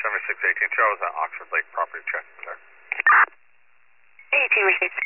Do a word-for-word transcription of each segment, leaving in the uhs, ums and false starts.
seventy-six eighteen two, I was at Oxford Lake property check, sir. eighteen received.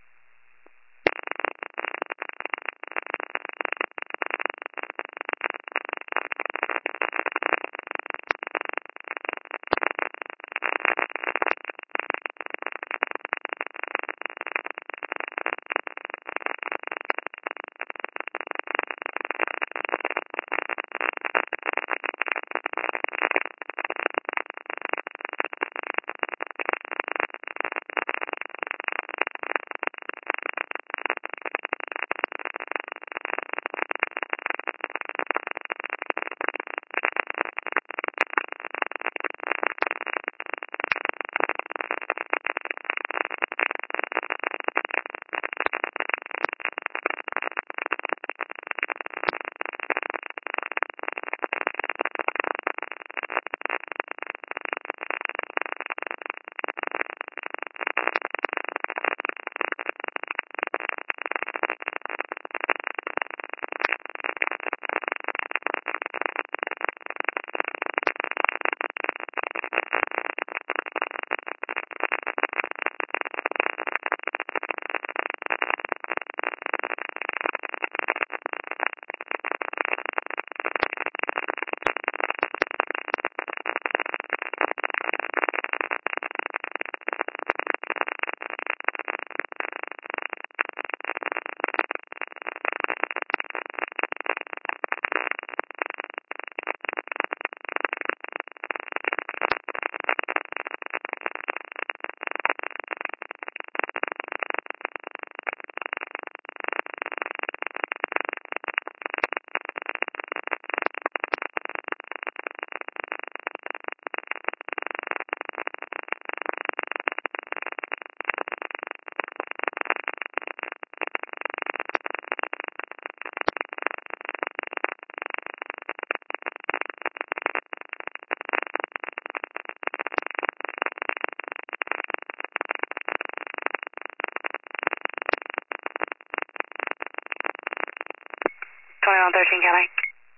twenty-one thirteen, Kelly.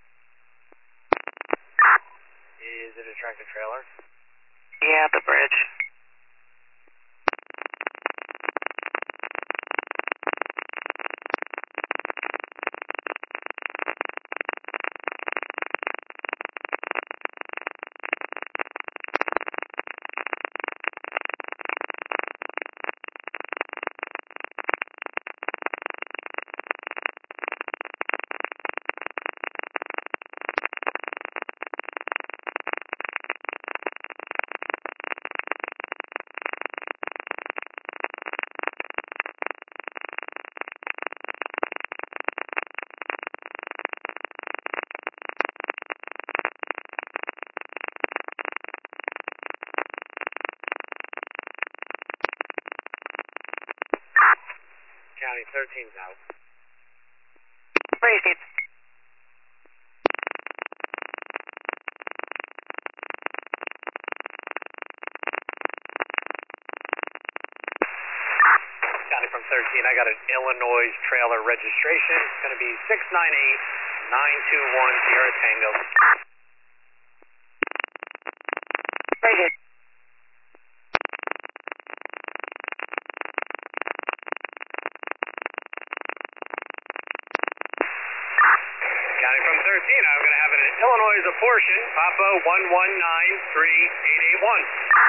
Is it a tractor trailer? Yeah, the bridge. County thirteen's out. Received. County from thirteen, I got an Illinois trailer registration. It's going to be six nine eight nine two one Sierra Tango. Received. County from thirteen, I'm going to have an Illinois apportion, Papa one one nine three eight eight one.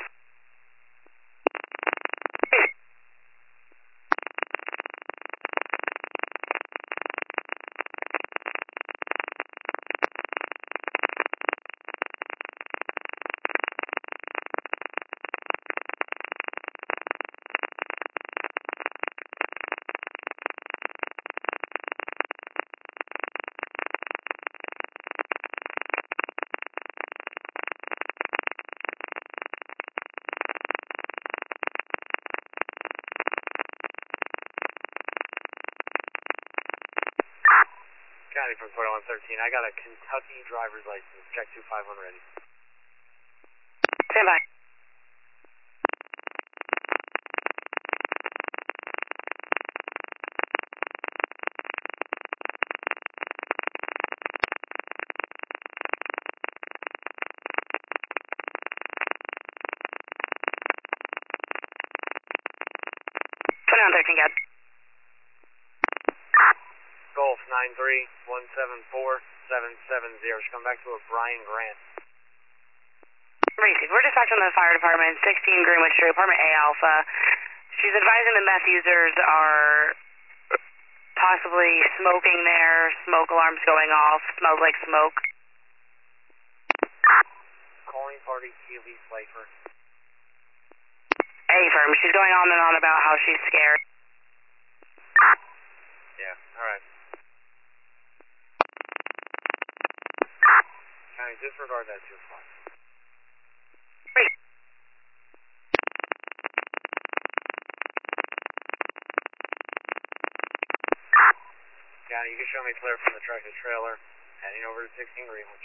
County from twenty-one thirteen, I got a Kentucky driver's license. Check two five one ready. Stand by. twenty-one thirteen, got Golf nine three one seven four seven seven zero. She's coming back to a Brian Grant. Received. We're dispatching the fire department, sixteen Greenwood Street, apartment A Alpha. She's advising the meth users are possibly smoking there, smoke alarms going off, smells like smoke. Calling party Keely Slifer. A firm. She's going on and on about how she's scared. Yeah, alright. County, disregard that two o'clock. County, you can show me clear from the tractor trailer, heading over to sixteen Greenwich.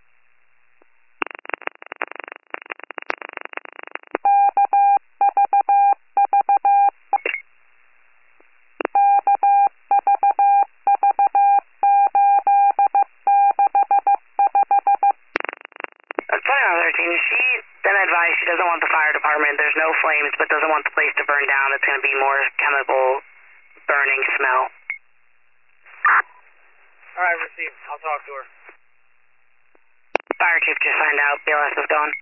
twenty-one thirteen, she then advised she doesn't want the fire department. There's no flames, but doesn't want the place to burn down. It's going to be more chemical burning smell. Alright, received. I'll talk to her. Fire chief just signed out. B L S is gone.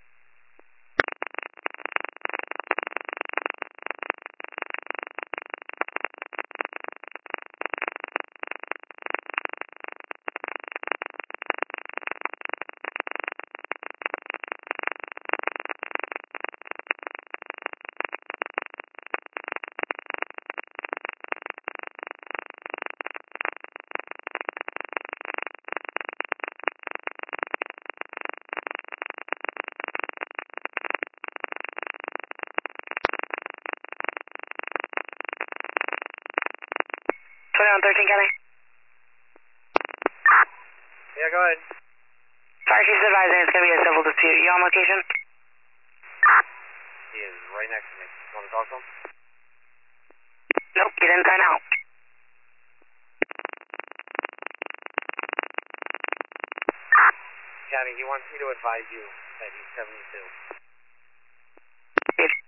twenty-one thirteen, Kelly. Yeah, go ahead. Fire chief's advising it's going to be a civil dispute. You on location? He is right next to me. You want to talk to him? Nope, he didn't sign out. County, he wants me to advise you that he's seventy-two. If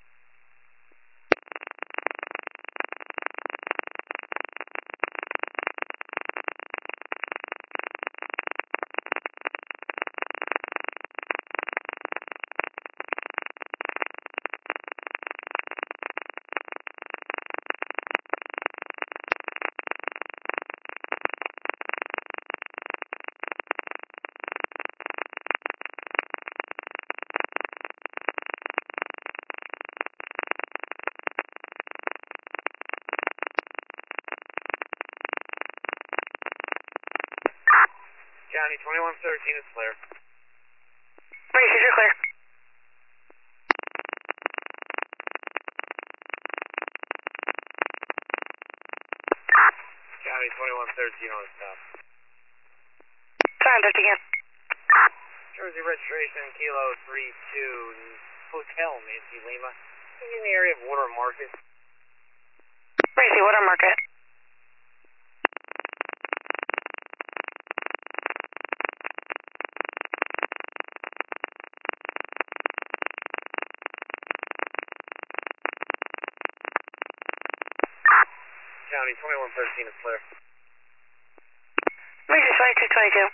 County, twenty-one thirteen is clear. Races, you're clear. County, twenty-one thirteen on the stop. twenty-one thirteen, yes. Jersey registration, Kilo three two, Hotel Nancy Lima. In the area of Water Market. Racy, Water Market. County, twenty-one thirteen is clear. Races, twenty-two twenty-two.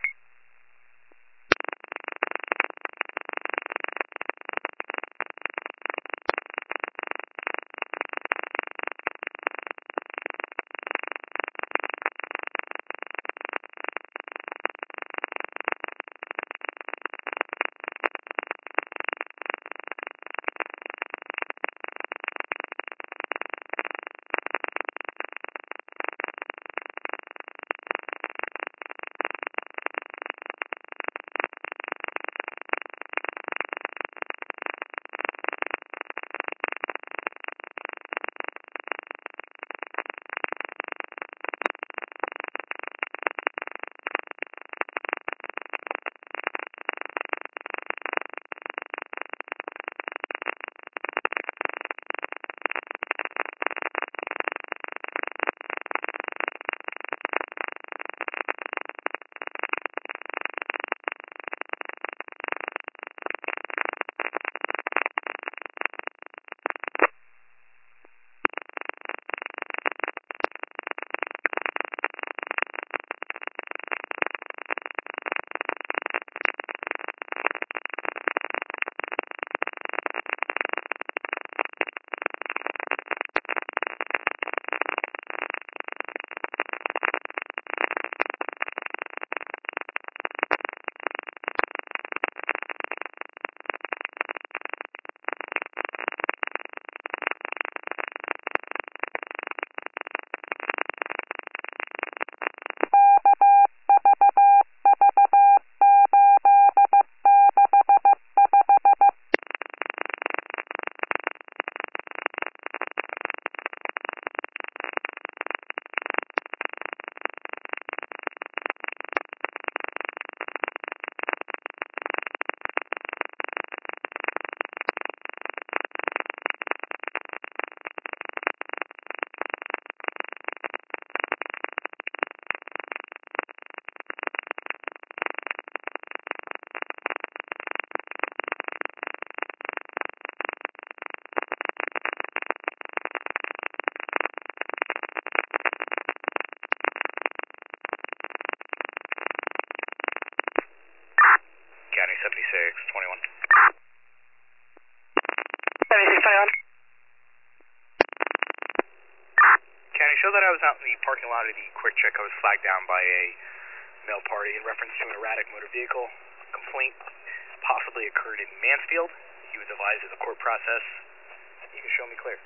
was out in the parking lot of the Quick Check. I was flagged down by a male party in reference to an erratic motor vehicle. Complaint possibly occurred in Mansfield. He was advised of the court process. You can show me clear.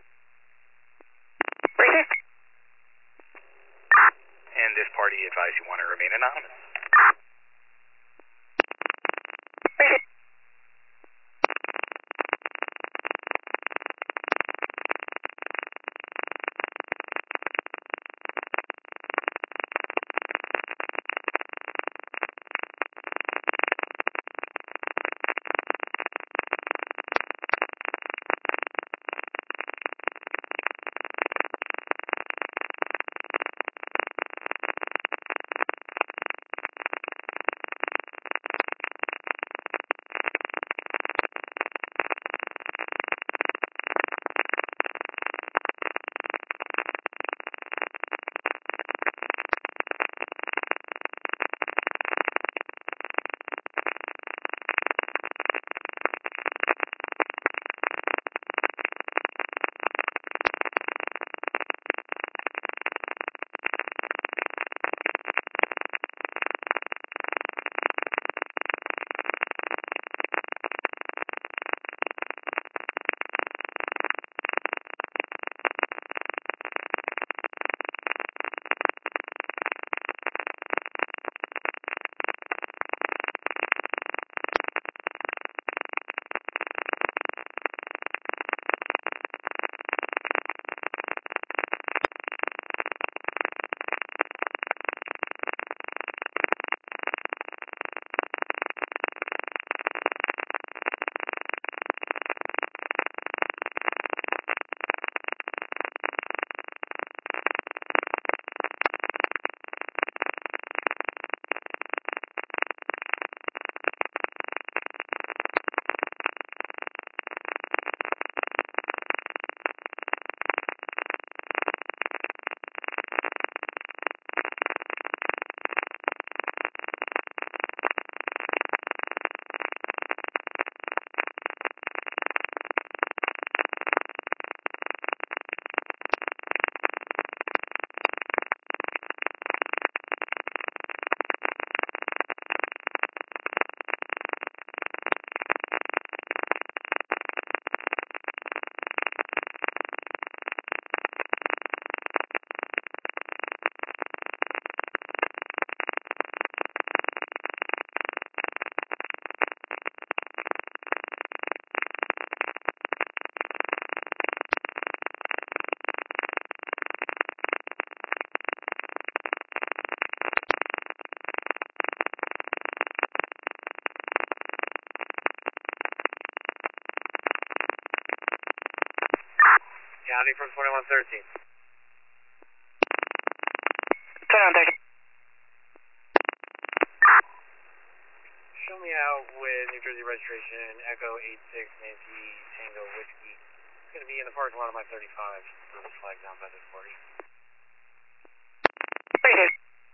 And this party advised you want to remain anonymous. County from twenty-one thirteen. twenty-one thirteen. Show me out with New Jersey registration, Echo eight six Nancy Tango Whiskey. It's going to be in the parking lot of my thirty-five. It was flagged down by this party. Appreciate it.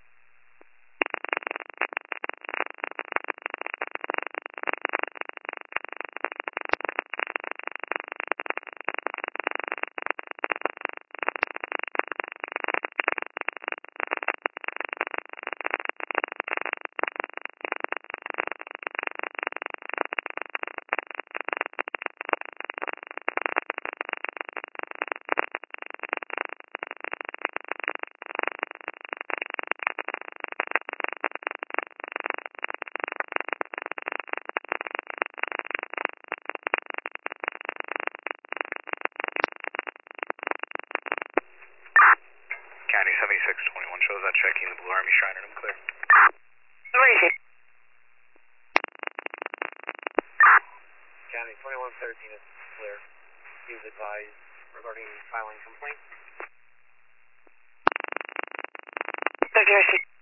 County seventy-six twenty-one shows that checking the Blue Army Shriner. I'm clear. Appreciate it. County twenty-one thirteen is clear. He was advised regarding filing complaint. thirty-six.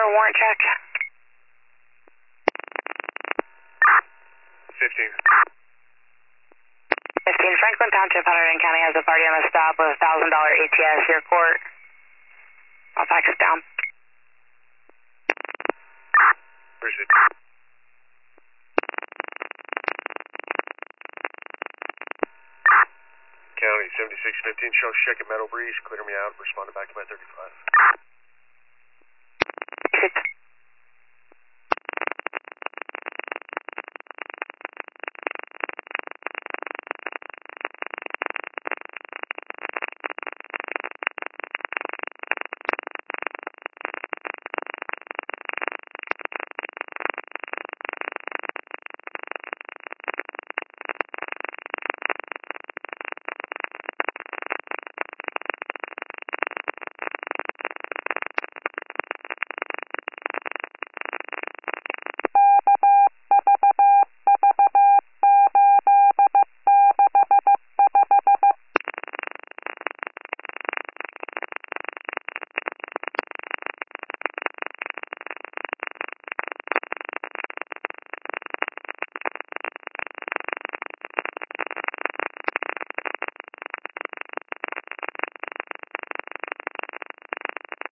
a warrant check. fifteen. fifteen. Franklin Township, Hunterdon County has a party on the stop with a one thousand dollars A T S. Your court. I'll fax it down. Appreciate it. County seventy-six fifteen, show check at Meadow Breeze. Clear me out. Responded back to my thirty-five. Six.